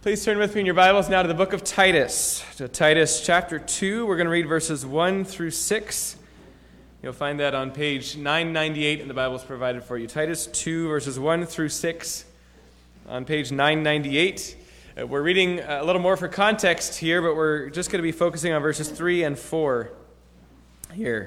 Please turn with me in your Bibles now to the book of Titus. To Titus chapter 2, we're going to read verses 1 through 6. You'll find that on page 998 in the Bibles provided for you. Titus 2, verses 1 through 6 on page 998. We're reading a little more for context here, but we're just going to be focusing on verses 3 and 4 here.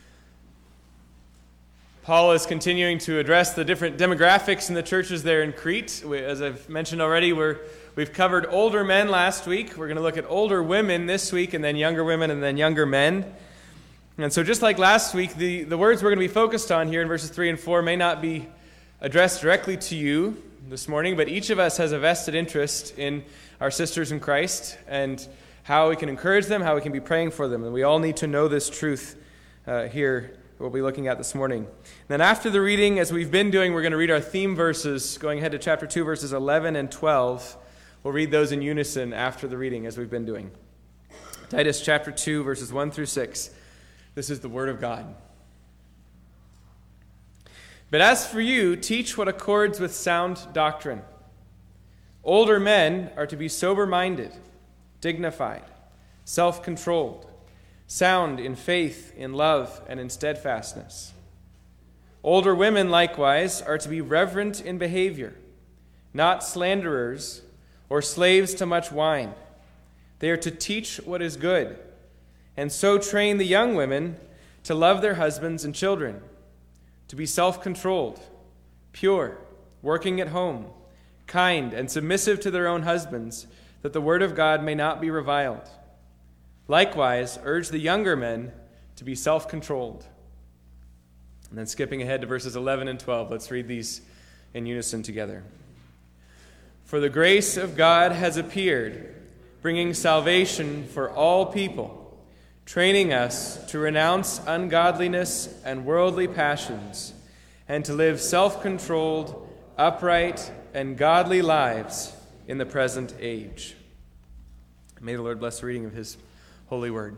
Paul is continuing to address the different demographics in the churches there in Crete. As I've mentioned already, we've covered older men last week. We're going to look at older women this week, and then younger women, and then younger men. And so just like last week, the words we're going to be focused on here in verses 3 and 4 may not be addressed directly to you this morning, but each of us has a vested interest in our sisters in Christ and how we can encourage them, how we can be praying for them. And we all need to know this truth here. We'll be looking at this morning. And then after the reading, as we've been doing, we're going to read our theme verses, going ahead to chapter 2, verses 11 and 12. We'll read those in unison after the reading, as we've been doing. Titus chapter 2, verses 1 through 6. This is the word of God. But as for you, teach what accords with sound doctrine. Older men are to be sober-minded, dignified, self-controlled, sound in faith, in love, and in steadfastness. Older women, likewise, are to be reverent in behavior, not slanderers or slaves to much wine. They are to teach what is good, and so train the young women to love their husbands and children, to be self-controlled, pure, working at home, kind, and submissive to their own husbands, that the word of God may not be reviled. Likewise, urge the younger men to be self-controlled. And then skipping ahead to verses 11 and 12, let's read these in unison together. For the grace of God has appeared, bringing salvation for all people, training us to renounce ungodliness and worldly passions, and to live self-controlled, upright, and godly lives in the present age. May the Lord bless the reading of His holy word.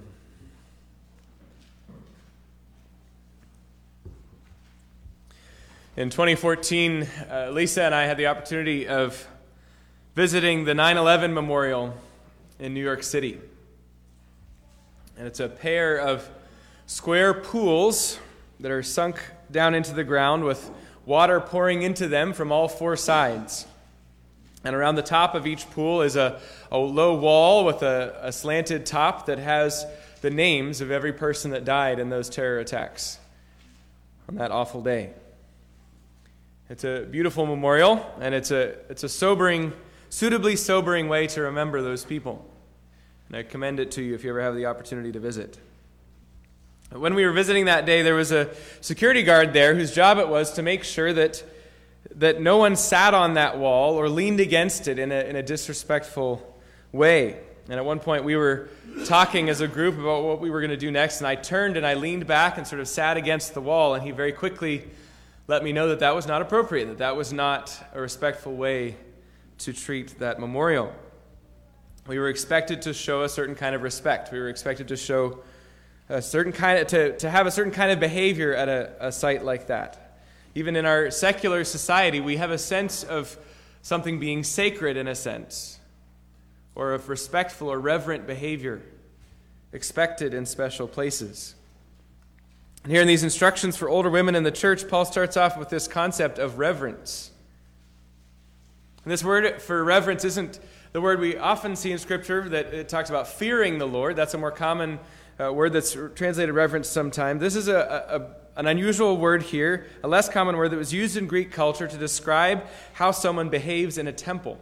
In 2014, Lisa and I had the opportunity of visiting the 9/11 Memorial in New York City. And it's a pair of square pools that are sunk down into the ground with water pouring into them from all four sides. And around the top of each pool is a low wall with a slanted top that has the names of every person that died in those terror attacks on that awful day. It's a beautiful memorial, and it's a suitably sobering way to remember those people. And I commend it to you if you ever have the opportunity to visit. When we were visiting that day, there was a security guard there whose job it was to make sure that no one sat on that wall or leaned against it in a disrespectful way. And at one point we were talking as a group about what we were going to do next, and I turned and I leaned back and sort of sat against the wall, and he very quickly let me know that was not appropriate, that was not a respectful way to treat that memorial. We were expected to show a certain kind of respect. We were expected to show a certain kind of, to have a certain kind of behavior at a site like that. Even in our secular society, we have a sense of something being sacred in a sense, or of respectful or reverent behavior expected in special places. And here in these instructions for older women in the church, Paul starts off with this concept of reverence. And this word for reverence isn't the word we often see in Scripture that it talks about fearing the Lord. That's a more common word that's translated reverence sometimes. This is an unusual word here, a less common word that was used in Greek culture to describe how someone behaves in a temple,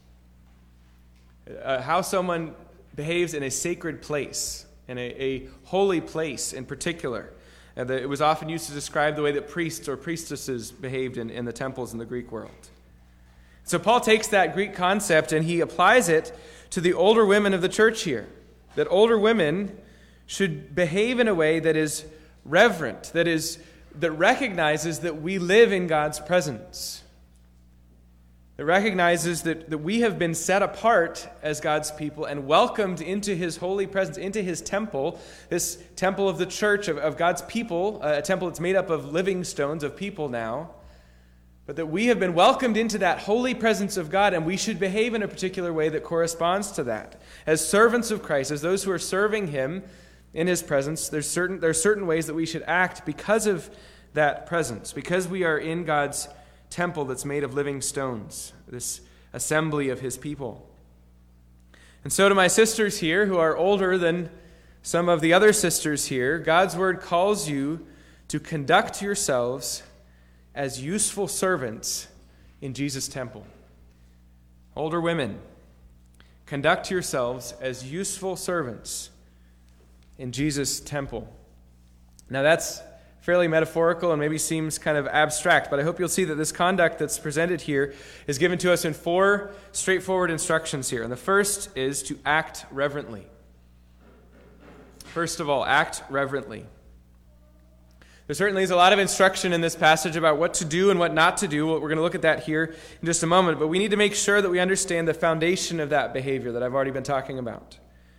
how someone behaves in a sacred place, in a holy place in particular. And it was often used to describe the way that priests or priestesses behaved in the temples in the Greek world. So Paul takes that Greek concept and he applies it to the older women of the church here, that older women should behave in a way that is reverent, that recognizes that we live in God's presence, that recognizes that we have been set apart as God's people and welcomed into His holy presence, into His temple, this temple of the church, of God's people, a temple that's made up of living stones, of people now, but that we have been welcomed into that holy presence of God, and we should behave in a particular way that corresponds to that. As servants of Christ, as those who are serving him in his presence, there are certain ways that we should act because of that presence, because we are in God's temple that's made of living stones, this assembly of his people. And so to my sisters here, who are older than some of the other sisters here, God's word calls you to conduct yourselves as useful servants in Jesus' temple. Older women, conduct yourselves as useful servants in Jesus' temple. Now that's fairly metaphorical and maybe seems kind of abstract, but I hope you'll see that this conduct that's presented here is given to us in 4 straightforward instructions here. And the first is to act reverently. First of all, act reverently. There certainly is a lot of instruction in this passage about what to do and what not to do. We're going to look at that here in just a moment, but we need to make sure that we understand the foundation of that behavior that I've already been talking about.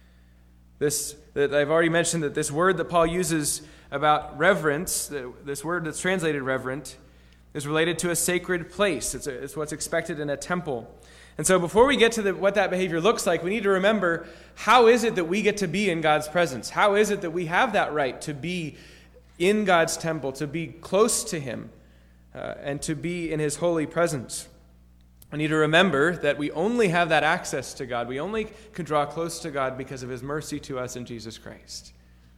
That I've already mentioned that this word that Paul uses about reverence, this word that's translated reverent, is related to a sacred place. It's what's expected in a temple. And so before we get to what that behavior looks like, we need to remember, how is it that we get to be in God's presence? How is it that we have that right to be in God's temple, to be close to him, and to be in his holy presence? We need to remember that we only have that access to God. We only can draw close to God because of his mercy to us in Jesus Christ.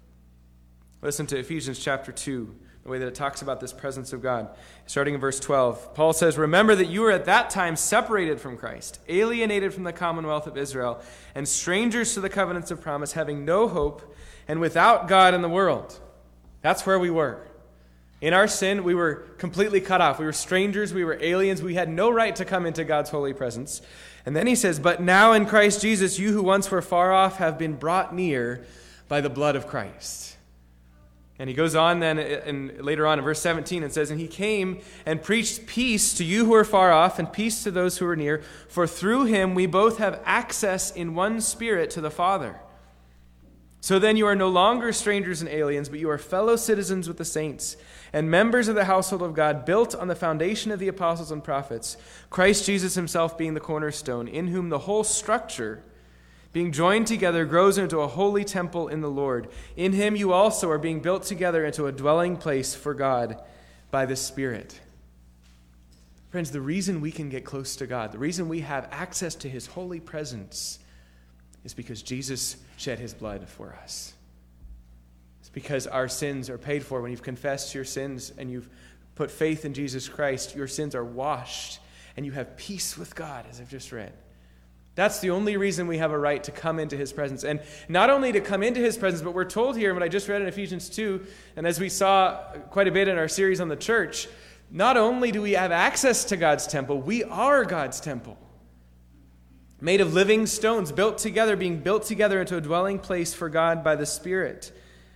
Listen to Ephesians chapter 2, the way that it talks about this presence of God. Starting in verse 12, Paul says, "Remember that you were at that time separated from Christ, alienated from the commonwealth of Israel, and strangers to the covenants of promise, having no hope, and without God in the world." That's where we were. In our sin, we were completely cut off. We were strangers. We were aliens. We had no right to come into God's holy presence. And then he says, "But now in Christ Jesus, you who once were far off have been brought near by the blood of Christ." And he goes on then and later on in verse 17 and says, "And he came and preached peace to you who are far off and peace to those who are near. For through him we both have access in one Spirit to the Father. So then you are no longer strangers and aliens, but you are fellow citizens with the saints and members of the household of God, built on the foundation of the apostles and prophets, Christ Jesus himself being the cornerstone, in whom the whole structure, being joined together, grows into a holy temple in the Lord. In him you also are being built together into a dwelling place for God by the Spirit." Friends, the reason we can get close to God, the reason we have access to his holy presence, is because Jesus shed his blood for us. It's because our sins are paid for. When you've confessed your sins and you've put faith in Jesus Christ, your sins are washed and you have peace with God, as I've just read. That's the only reason we have a right to come into his presence. And not only to come into his presence, but we're told here, what I just read in Ephesians 2, and as we saw quite a bit in our series on the church, not only do we have access to God's temple, we are God's temple. Made of living stones, being built together into a dwelling place for God by the Spirit.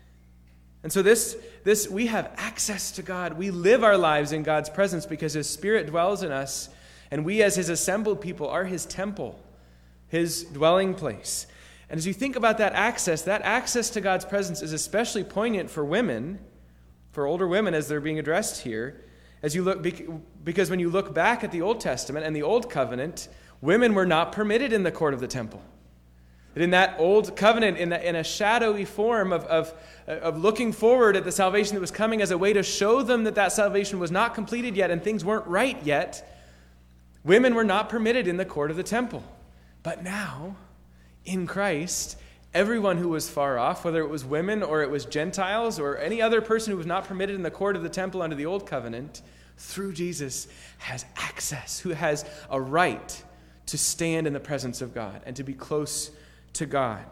And so this we have access to God. We live our lives in God's presence because his Spirit dwells in us, and we as his assembled people are his temple, his dwelling place. And as you think about that access to God's presence is especially poignant for women, for older women as they're being addressed here, as you look, because when you look back at the Old Testament and the Old Covenant, women were not permitted in the court of the temple. But in that old covenant, in a shadowy form of looking forward at the salvation that was coming as a way to show them that salvation was not completed yet and things weren't right yet, women were not permitted in the court of the temple. But now, in Christ, everyone who was far off, whether it was women or it was Gentiles or any other person who was not permitted in the court of the temple under the old covenant, through Jesus has access, who has a right to stand in the presence of God and to be close to God.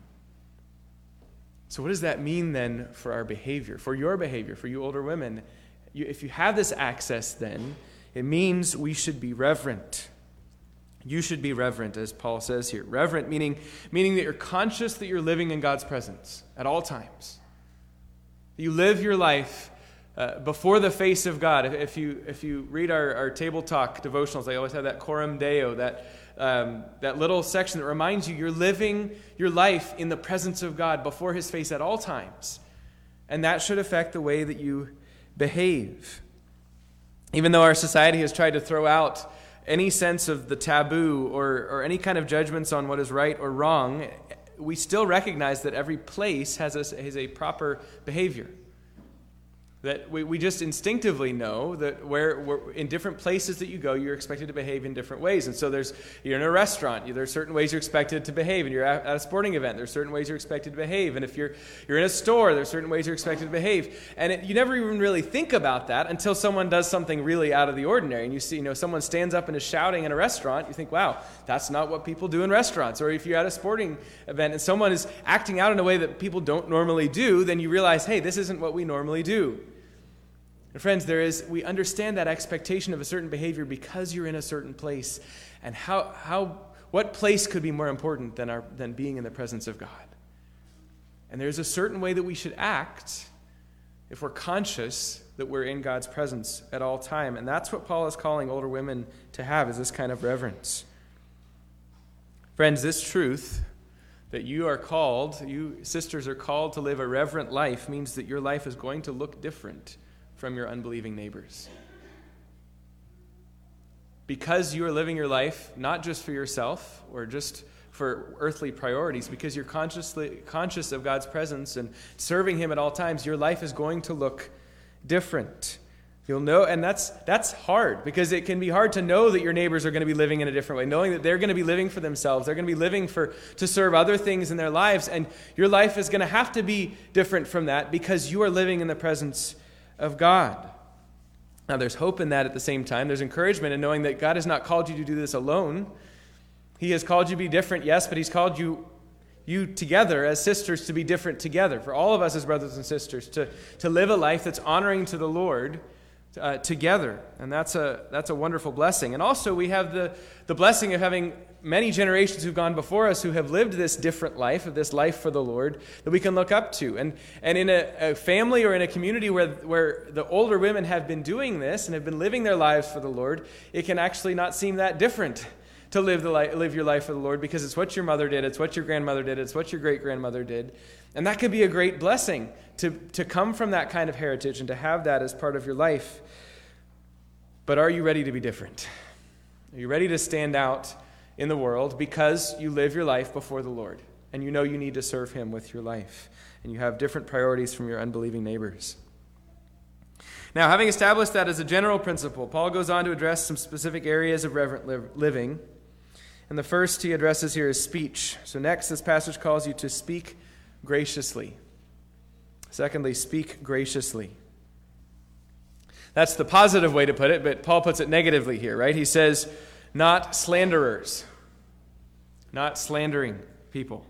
So what does that mean then for our behavior, for your behavior, for you older women? If you have this access then, it means we should be reverent. You should be reverent, as Paul says here. Reverent meaning that you're conscious that you're living in God's presence at all times. You live your life before the face of God. If you read our Table Talk devotionals, they always have that Coram Deo, that little section that reminds you you're living your life in the presence of God before his face at all times. And that should affect the way that you behave. Even though our society has tried to throw out any sense of the taboo or any kind of judgments on what is right or wrong, we still recognize that every place has a proper behavior. That we just instinctively know that where in different places that you go, you're expected to behave in different ways. And so you're in a restaurant, there's certain ways you're expected to behave. And you're at a sporting event, there's certain ways you're expected to behave. And if you're in a store, there's certain ways you're expected to behave. And you never even really think about that until someone does something really out of the ordinary. And you see, someone stands up and is shouting in a restaurant, you think, wow, that's not what people do in restaurants. Or if you're at a sporting event and someone is acting out in a way that people don't normally do, then you realize, hey, this isn't what we normally do. And friends, we understand that expectation of a certain behavior because you're in a certain place. And what place could be more important than being in the presence of God? And there's a certain way that we should act if we're conscious that we're in God's presence at all time. And that's what Paul is calling older women to have, is this kind of reverence. Friends, this truth that you sisters are called to live a reverent life means that your life is going to look different from your unbelieving neighbors. Because you are living your life not just for yourself or just for earthly priorities, because you're conscious of God's presence and serving Him at all times, your life is going to look different. You'll know, and that's hard, because it can be hard to know that your neighbors are going to be living in a different way, knowing that they're going to be living for themselves, they're going to be living to serve other things in their lives, and your life is going to have to be different from that because you are living in the presence of God. Now, there's hope in that at the same time. There's encouragement in knowing that God has not called you to do this alone. He has called you to be different, yes, but He's called you together as sisters to be different together. For all of us as brothers and sisters to live a life that's honoring to the Lord together. And that's a wonderful blessing. And also we have the blessing of having many generations who've gone before us who have lived this different life, of this life for the Lord, that we can look up to. And in a family or in a community where the older women have been doing this and have been living their lives for the Lord, it can actually not seem that different to live your life for the Lord, because it's what your mother did, it's what your grandmother did, it's what your great-grandmother did. And that could be a great blessing to come from that kind of heritage and to have that as part of your life. But are you ready to be different? Are you ready to stand out in the world because you live your life before the Lord and you know you need to serve Him with your life and you have different priorities from your unbelieving neighbors? Now, having established that as a general principle, Paul goes on to address some specific areas of reverent living. And the first he addresses here is speech. So next, this passage calls you to speak graciously. Secondly, speak graciously. That's the positive way to put it, but Paul puts it negatively here, right? He says, not slanderers, not slandering people.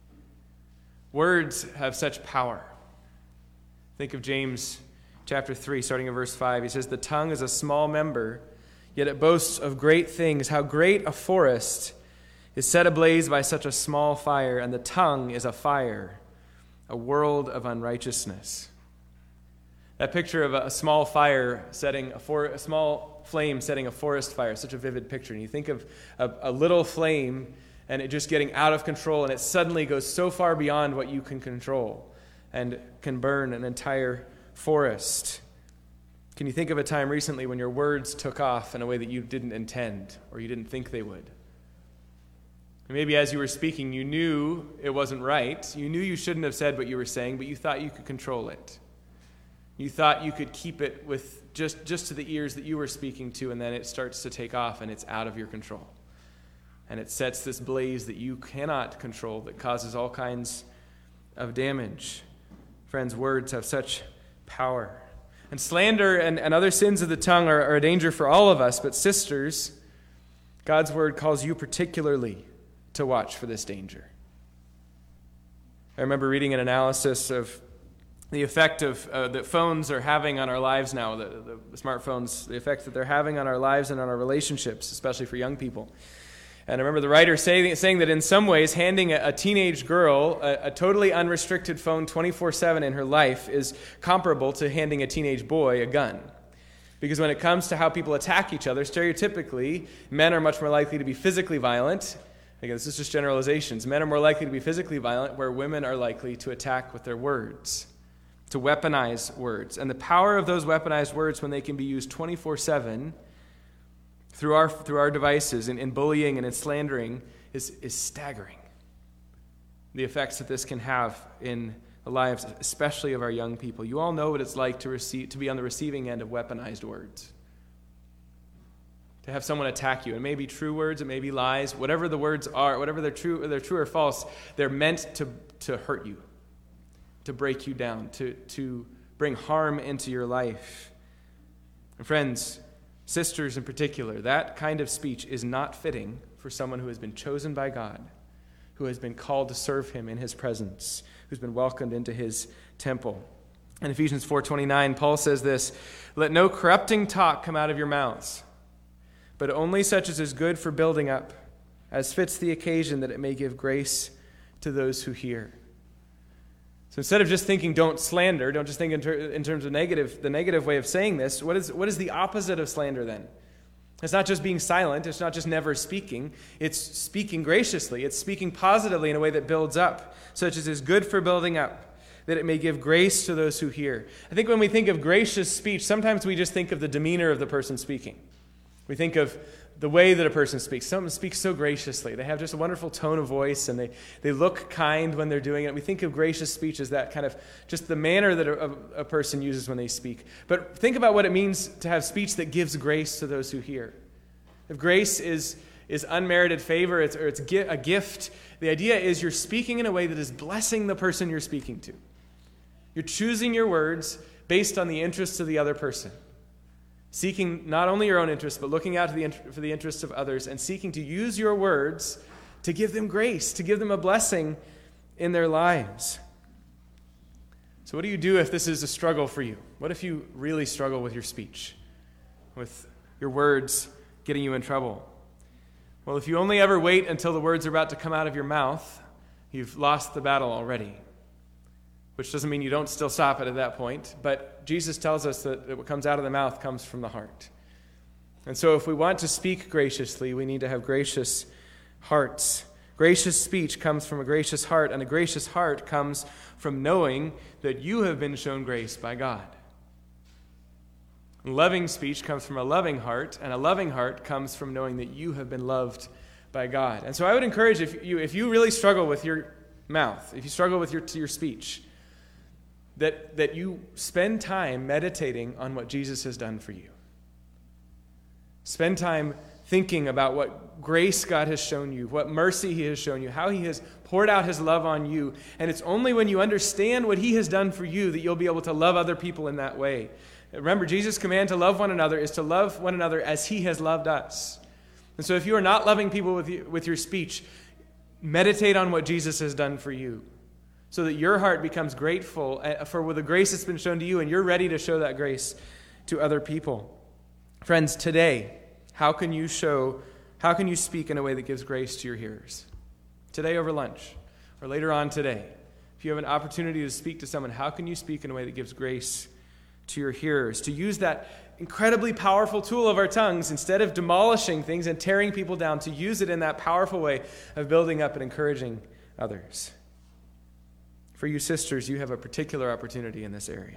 Words have such power. Think of James chapter 3, starting in verse 5. He says, the tongue is a small member, yet it boasts of great things. How great a forest is set ablaze by such a small fire, and the tongue is a fire, a world of unrighteousness. That picture of a small fire setting a small flame setting a forest fire, such a vivid picture. And you think of a little flame and it just getting out of control, and it suddenly goes so far beyond what you can control and can burn an entire forest. Can you think of a time recently when your words took off in a way that you didn't intend or you didn't think they would? Maybe as you were speaking, you knew it wasn't right. You knew you shouldn't have said what you were saying, but you thought you could control it. You thought you could keep it with just to the ears that you were speaking to, and then it starts to take off and it's out of your control. And it sets this blaze that you cannot control that causes all kinds of damage. Friends, words have such power. And slander and other sins of the tongue are a danger for all of us, but sisters, God's word calls you particularly to watch for this danger. I remember reading an analysis of the effect that phones are having on our lives now, the smartphones, the effect that they're having on our lives and on our relationships, especially for young people. And I remember the writer saying that in some ways, handing a teenage girl a totally unrestricted phone 24/7 in her life is comparable to handing a teenage boy a gun. Because when it comes to how people attack each other, stereotypically, men are much more likely to be physically violent. Again, this is just generalizations. Men are more likely to be physically violent, where women are likely to attack with their words, to weaponize words. And the power of those weaponized words when they can be used 24/7 through our devices in bullying and in slandering is staggering. The effects that this can have in the lives, especially of our young people. You all know what it's like to be on the receiving end of weaponized words. To have someone attack you. It may be true words, it may be lies, whatever the words are, whatever they're true or false, they're meant to hurt you, to break you down, to bring harm into your life. And friends, sisters in particular, that kind of speech is not fitting for someone who has been chosen by God, who has been called to serve him in his presence, who's been welcomed into his temple. In Ephesians 4:29, Paul says this, "Let no corrupting talk come out of your mouths, but only such as is good for building up, as fits the occasion, that it may give grace to those who hear." So instead of just thinking don't slander, don't just think in terms of the negative way of saying this, what is the opposite of slander then? It's not just being silent, it's not just never speaking, it's speaking graciously, it's speaking positively in a way that builds up, such as is good for building up, that it may give grace to those who hear. I think when we think of gracious speech, sometimes we just think of the demeanor of the person speaking. We think of the way that a person speaks. Someone speaks so graciously. They have just a wonderful tone of voice, and they look kind when they're doing it. We think of gracious speech as that kind of just the manner that a person uses when they speak. But think about what it means to have speech that gives grace to those who hear. If grace is unmerited favor, it's a gift, the idea is you're speaking in a way that is blessing the person you're speaking to. You're choosing your words based on the interests of the other person. Seeking not only your own interests, but looking out for the interests of others and seeking to use your words to give them grace, to give them a blessing in their lives. So what do you do if this is a struggle for you? What if you really struggle with your speech, with your words getting you in trouble? Well, if you only ever wait until the words are about to come out of your mouth, you've lost the battle already. Which doesn't mean you don't still stop it at that point, but Jesus tells us that what comes out of the mouth comes from the heart. And so if we want to speak graciously, we need to have gracious hearts. Gracious speech comes from a gracious heart, and a gracious heart comes from knowing that you have been shown grace by God. Loving speech comes from a loving heart, and a loving heart comes from knowing that you have been loved by God. And so I would encourage, if you really struggle with your mouth, if you struggle with your speech, that you spend time meditating on what Jesus has done for you. Spend time thinking about what grace God has shown you, what mercy he has shown you, how he has poured out his love on you. And it's only when you understand what he has done for you that you'll be able to love other people in that way. Remember, Jesus' command to love one another is to love one another as he has loved us. And so if you are not loving people with your speech, meditate on what Jesus has done for you, so that your heart becomes grateful for the grace that's been shown to you, and you're ready to show that grace to other people. Friends, today, how can you speak in a way that gives grace to your hearers? Today over lunch, or later on today. If you have an opportunity to speak to someone, how can you speak in a way that gives grace to your hearers? To use that incredibly powerful tool of our tongues, instead of demolishing things and tearing people down, to use it in that powerful way of building up and encouraging others. For you sisters, you have a particular opportunity in this area.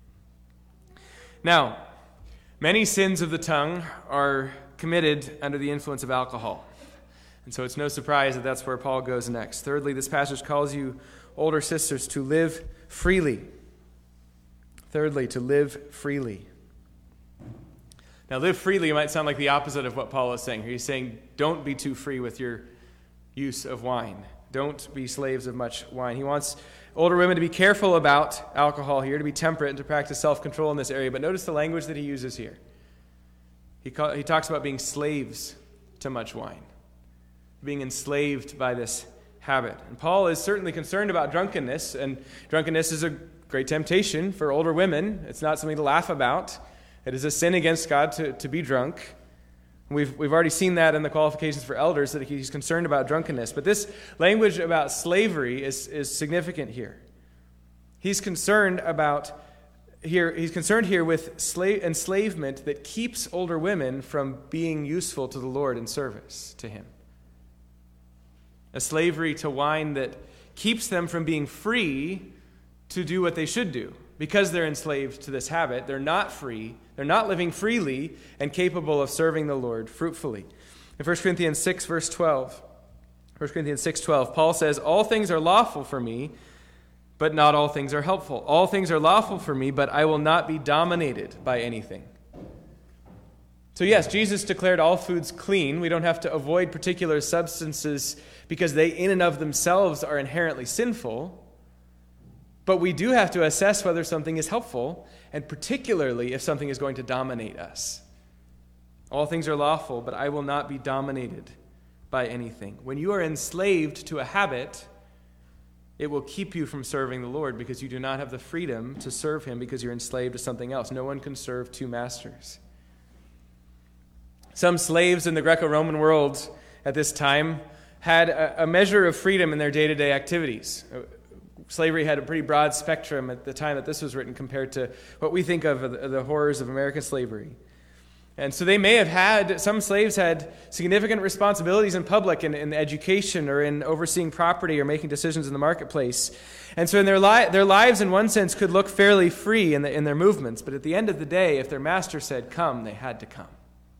Now, many sins of the tongue are committed under the influence of alcohol. And so it's no surprise that that's where Paul goes next. Thirdly, this passage calls you, older sisters, to live freely. Thirdly, to live freely. Now, live freely might sound like the opposite of what Paul is saying. He's saying, don't be too free with your use of wine. Don't be slaves of much wine. He wants older women to be careful about alcohol here, to be temperate, and to practice self-control in this area. But notice the language that he uses here. He talks about being slaves to much wine, being enslaved by this habit. And Paul is certainly concerned about drunkenness, and drunkenness is a great temptation for older women. It's not something to laugh about. It is a sin against God to be drunk. We've already seen that in the qualifications for elders, that he's concerned about drunkenness. But this language about slavery is significant here. He's concerned here with enslavement that keeps older women from being useful to the Lord in service to him. A slavery to wine that keeps them from being free to do what they should do, because they're enslaved to this habit, they're not free, they're not living freely and capable of serving the Lord fruitfully. In 1 Corinthians 6, verse 12, 1 Corinthians 6:12, Paul says, all things are lawful for me, but not all things are helpful. All things are lawful for me, but I will not be dominated by anything. So yes, Jesus declared all foods clean. We don't have to avoid particular substances because they in and of themselves are inherently sinful. But we do have to assess whether something is helpful, and particularly if something is going to dominate us. All things are lawful, but I will not be dominated by anything. When you are enslaved to a habit, it will keep you from serving the Lord because you do not have the freedom to serve him because you're enslaved to something else. No one can serve two masters. Some slaves in the Greco-Roman world at this time had a measure of freedom in their day-to-day activities. Slavery had a pretty broad spectrum at the time that this was written compared to what we think of the horrors of American slavery. And so they may have had, some slaves had significant responsibilities in public, in education or in overseeing property or making decisions in the marketplace. And so in their lives, in one sense, could look fairly free in their movements. But at the end of the day, if their master said, come, they had to come.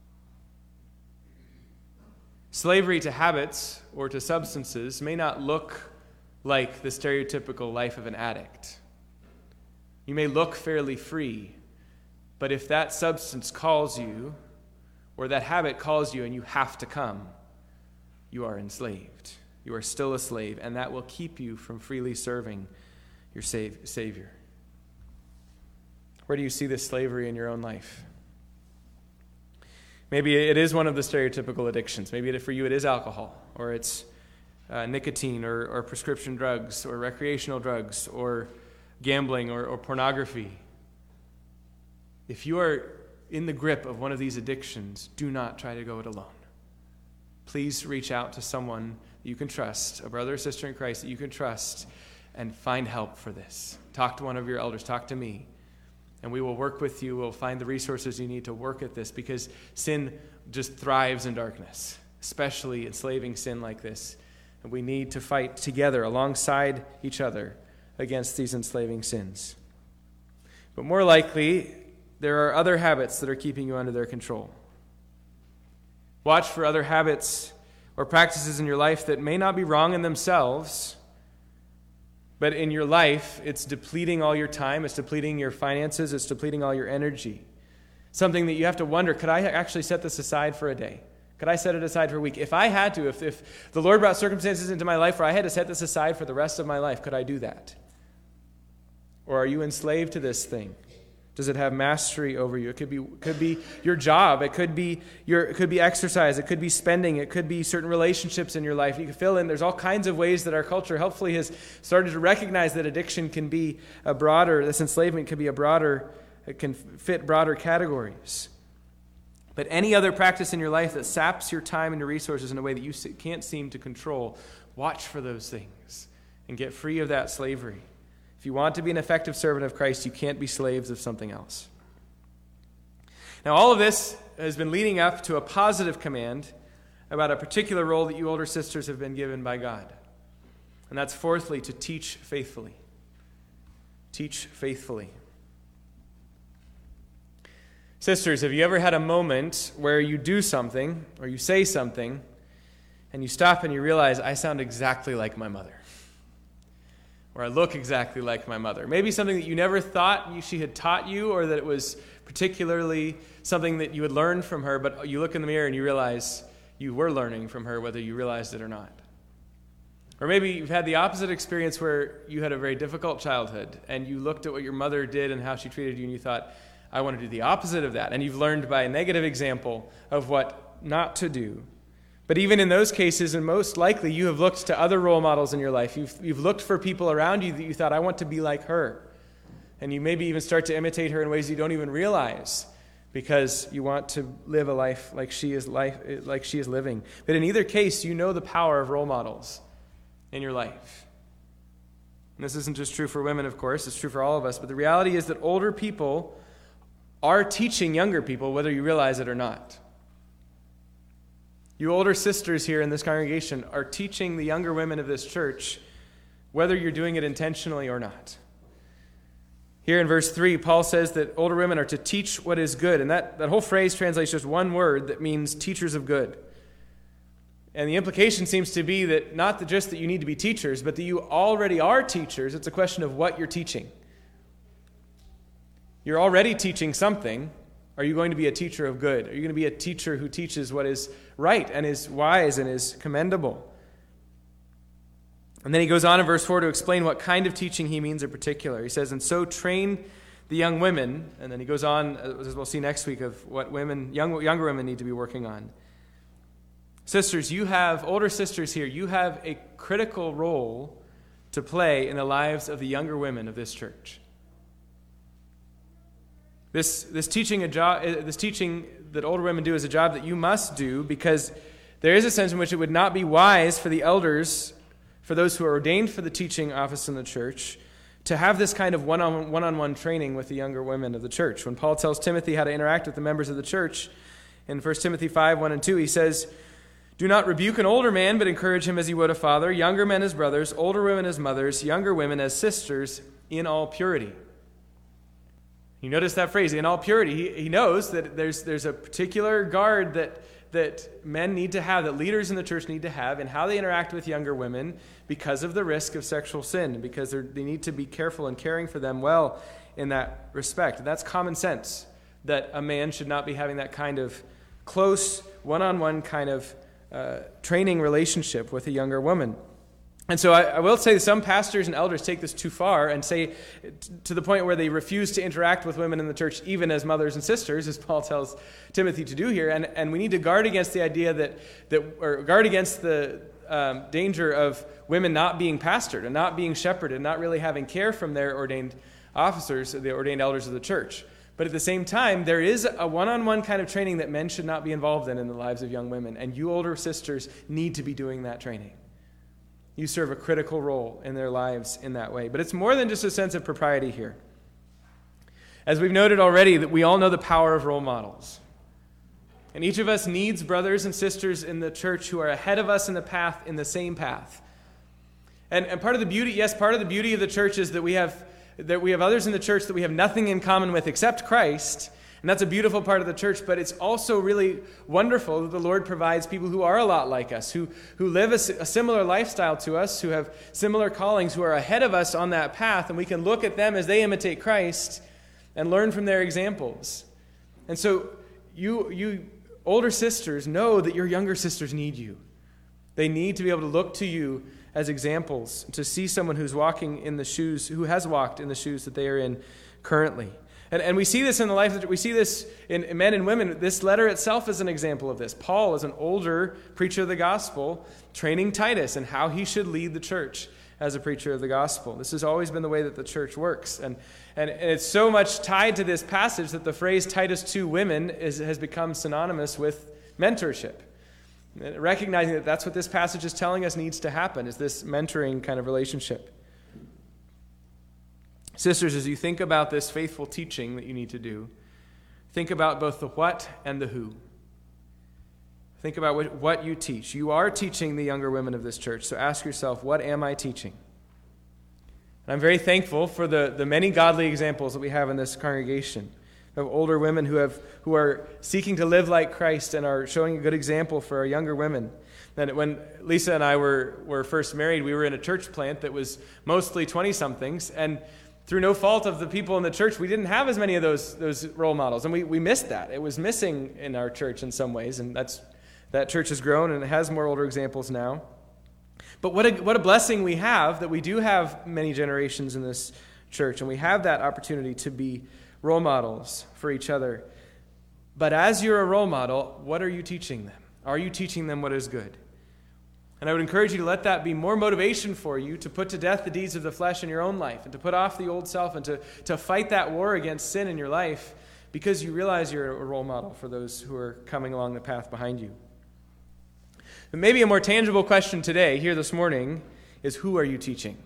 Slavery to habits or to substances may not look like the stereotypical life of an addict. You may look fairly free, but if that substance calls you, or that habit calls you and you have to come, you are enslaved. You are still a slave, and that will keep you from freely serving your Savior. Where do you see this slavery in your own life? Maybe it is one of the stereotypical addictions. Maybe for you it is alcohol, or it's nicotine, or prescription drugs, or recreational drugs, or gambling, or pornography. If you are in the grip of one of these addictions, do not try to go it alone. Please reach out to someone that you can trust, a brother or sister in Christ that you can trust, and find help for this. Talk to one of your elders, talk to me, and we will work with you. We'll find the resources you need to work at this, because sin just thrives in darkness, especially enslaving sin like this. And we need to fight together alongside each other against these enslaving sins. But more likely, there are other habits that are keeping you under their control. Watch for other habits or practices in your life that may not be wrong in themselves, but in your life, it's depleting all your time, it's depleting your finances, it's depleting all your energy. Something that you have to wonder, could I actually set this aside for a day? Could I set it aside for a week? If I had to, if the Lord brought circumstances into my life where I had to set this aside for the rest of my life, could I do that? Or are you enslaved to this thing? Does it have mastery over you? It could be your job. It could be exercise. It could be spending. It could be certain relationships in your life. You can fill in. There's all kinds of ways that our culture helpfully has started to recognize that addiction can be a broader, this enslavement can be it can fit broader categories. But any other practice in your life that saps your time and your resources in a way that you can't seem to control, watch for those things and get free of that slavery. If you want to be an effective servant of Christ, you can't be slaves of something else. Now, all of this has been leading up to a positive command about a particular role that you older sisters have been given by God. And that's fourthly, to teach faithfully. Teach faithfully. Sisters, have you ever had a moment where you do something or you say something and you stop and you realize, I sound exactly like my mother? Or I look exactly like my mother. Maybe something that you never thought she had taught you, or that it was particularly something that you had learned from her, but you look in the mirror and you realize you were learning from her, whether you realized it or not. Or maybe you've had the opposite experience where you had a very difficult childhood, and you looked at what your mother did and how she treated you, and you thought, I want to do the opposite of that. And you've learned by a negative example of what not to do. But even in those cases, and most likely, you have looked to other role models in your life. You've looked for people around you that you thought, I want to be like her. And you maybe even start to imitate her in ways you don't even realize, because you want to live a life like she is living. But in either case, you know the power of role models in your life. And this isn't just true for women, of course. It's true for all of us. But the reality is that older people are teaching younger people, whether you realize it or not. You older sisters here in this congregation are teaching the younger women of this church, whether you're doing it intentionally or not. Here in verse 3, Paul says that older women are to teach what is good. And that whole phrase translates just one word that means teachers of good. And the implication seems to be that not just that you need to be teachers, but that you already are teachers. It's a question of what you're teaching. You're already teaching something. Are you going to be a teacher of good? Are you going to be a teacher who teaches what is right and is wise and is commendable? And then he goes on in verse 4 to explain what kind of teaching he means in particular. He says, and so train the young women, and then he goes on, as we'll see next week, of what younger women need to be working on. Sisters, older sisters here, you have a critical role to play in the lives of the younger women of this church. This teaching that older women do is a job that you must do, because there is a sense in which it would not be wise for the elders, for those who are ordained for the teaching office in the church, to have this kind of one-on-one training with the younger women of the church. When Paul tells Timothy how to interact with the members of the church, in 1 Timothy 5, 1 and 2, he says, do not rebuke an older man, but encourage him as you would a father, younger men as brothers, older women as mothers, younger women as sisters, in all purity. You notice that phrase, in all purity. He knows that there's a particular guard that men need to have, that leaders in the church need to have in how they interact with younger women because of the risk of sexual sin, because they need to be careful in caring for them well in that respect. And that's common sense, that a man should not be having that kind of close, one-on-one kind of training relationship with a younger woman. And so I will say some pastors and elders take this too far and say to the point where they refuse to interact with women in the church even as mothers and sisters, as Paul tells Timothy to do here. And we need to guard against the idea or guard against the danger of women not being pastored and not being shepherded, not really having care from their ordained officers, the ordained elders of the church. But at the same time, there is a one-on-one kind of training that men should not be involved in the lives of young women. And you older sisters need to be doing that training. You serve a critical role in their lives in that way. But it's more than just a sense of propriety here. As we've noted already, that we all know the power of role models. And each of us needs brothers and sisters in the church who are ahead of us in the same path. And part of the beauty of the church is that we have others in the church that we have nothing in common with except Christ. And that's a beautiful part of the church, but it's also really wonderful that the Lord provides people who are a lot like us, who live a similar lifestyle to us, who have similar callings, who are ahead of us on that path, and we can look at them as they imitate Christ and learn from their examples. And so you older sisters know that your younger sisters need you. They need to be able to look to you as examples, to see someone who has walked in the shoes that they are in currently. And we see this in the life, we see this in men and women. This letter itself is an example of this. Paul is an older preacher of the gospel, training Titus in how he should lead the church as a preacher of the gospel. This has always been the way that the church works. And it's so much tied to this passage that the phrase Titus 2 women has become synonymous with mentorship. Recognizing that that's what this passage is telling us needs to happen, is this mentoring kind of relationship. Sisters, as you think about this faithful teaching that you need to do, think about both the what and the who. Think about what you teach. You are teaching the younger women of this church, so ask yourself, what am I teaching? And I'm very thankful for the many godly examples that we have in this congregation of older women who are seeking to live like Christ and are showing a good example for our younger women. And when Lisa and I were first married, we were in a church plant that was mostly 20-somethings, and through no fault of the people in the church, we didn't have as many of those role models, and we missed that. It was missing in our church in some ways, and that church has grown and it has more older examples now. But what a blessing we have that we do have many generations in this church, and we have that opportunity to be role models for each other. But as you're a role model, what are you teaching them? Are you teaching them what is good? And I would encourage you to let that be more motivation for you to put to death the deeds of the flesh in your own life and to put off the old self and to fight that war against sin in your life, because you realize you're a role model for those who are coming along the path behind you. But maybe a more tangible question today, here this morning, is who are you teaching?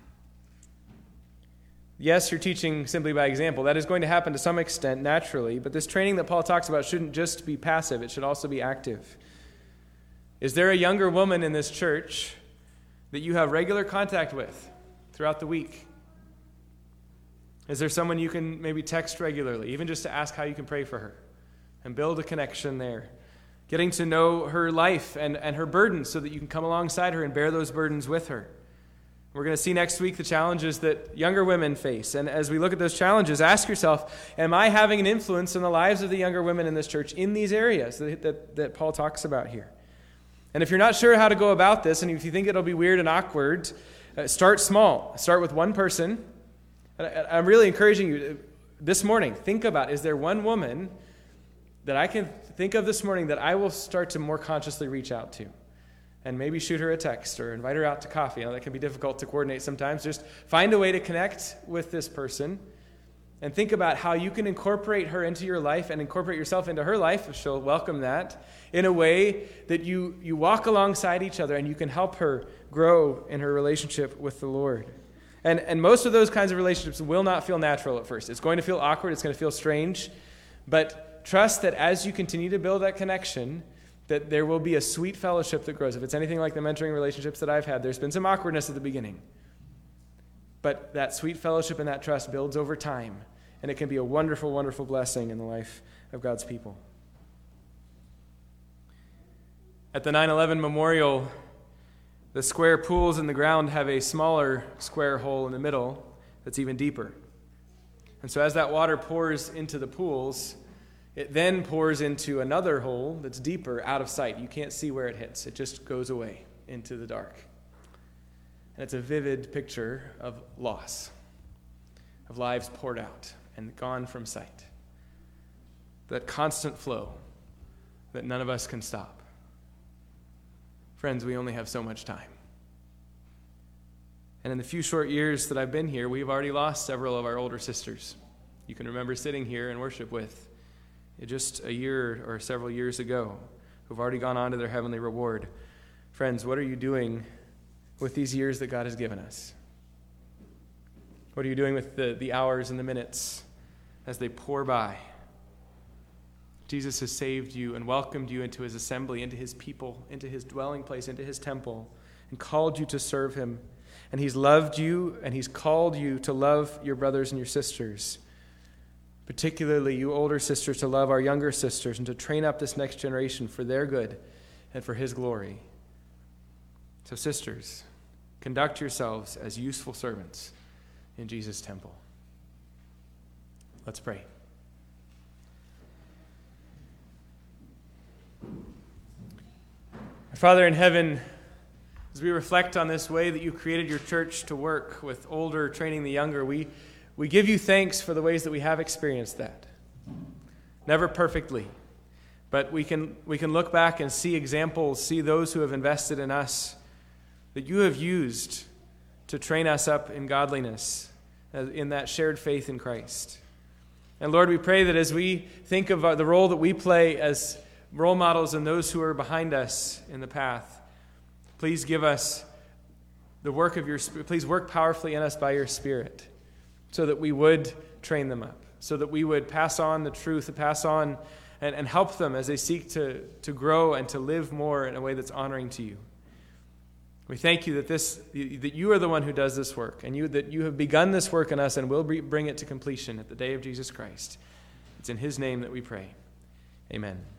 Yes, you're teaching simply by example. That is going to happen to some extent naturally, but this training that Paul talks about shouldn't just be passive. It should also be active. Is there a younger woman in this church that you have regular contact with throughout the week? Is there someone you can maybe text regularly, even just to ask how you can pray for her and build a connection there? Getting to know her life and her burdens so that you can come alongside her and bear those burdens with her. We're going to see next week the challenges that younger women face. And as we look at those challenges, ask yourself, am I having an influence in the lives of the younger women in this church in these areas that Paul talks about here? And if you're not sure how to go about this, and if you think it'll be weird and awkward, start small. Start with one person. And I'm really encouraging you this morning, think about, is there one woman that I can think of this morning that I will start to more consciously reach out to? And maybe shoot her a text or invite her out to coffee. That can be difficult to coordinate sometimes. Just find a way to connect with this person and think about how you can incorporate her into your life and incorporate yourself into her life, if she'll welcome that, in a way that you walk alongside each other and you can help her grow in her relationship with the Lord. And most of those kinds of relationships will not feel natural at first. It's going to feel awkward. It's going to feel strange. But trust that as you continue to build that connection, that there will be a sweet fellowship that grows. If it's anything like the mentoring relationships that I've had, there's been some awkwardness at the beginning. But that sweet fellowship and that trust builds over time, and it can be a wonderful, wonderful blessing in the life of God's people. At the 9/11 memorial, the square pools in the ground have a smaller square hole in the middle that's even deeper. And so as that water pours into the pools, it then pours into another hole that's deeper, out of sight. You can't see where it hits. It just goes away into the dark. And it's a vivid picture of loss, of lives poured out and gone from sight. That constant flow that none of us can stop. Friends, we only have so much time. And in the few short years that I've been here, we've already lost several of our older sisters. You can remember sitting here in worship with just a year or several years ago, who've already gone on to their heavenly reward. Friends, what are you doing with these years that God has given us? What are you doing with the hours and the minutes as they pour by? Jesus has saved you and welcomed you into his assembly, into his people, into his dwelling place, into his temple, and called you to serve him. And he's loved you, and he's called you to love your brothers and your sisters. Particularly you older sisters, to love our younger sisters and to train up this next generation for their good and for his glory. So sisters, conduct yourselves as useful servants in Jesus' temple. Let's pray. Our Father in heaven, as we reflect on this way that you created your church to work with older training the younger, we give you thanks for the ways that we have experienced that. Never perfectly, but we can look back and see examples, see those who have invested in us that you have used to train us up in godliness, in that shared faith in Christ. And Lord, we pray that as we think of the role that we play as role models and those who are behind us in the path, please give us the work of your Spirit. Please work powerfully in us by your Spirit, so that we would train them up, so that we would pass on the truth, and pass on and help them as they seek to grow and to live more in a way that's honoring to you. We thank you that you are the one who does this work, and that you have begun this work in us and will bring it to completion at the day of Jesus Christ. It's in his name that we pray. Amen.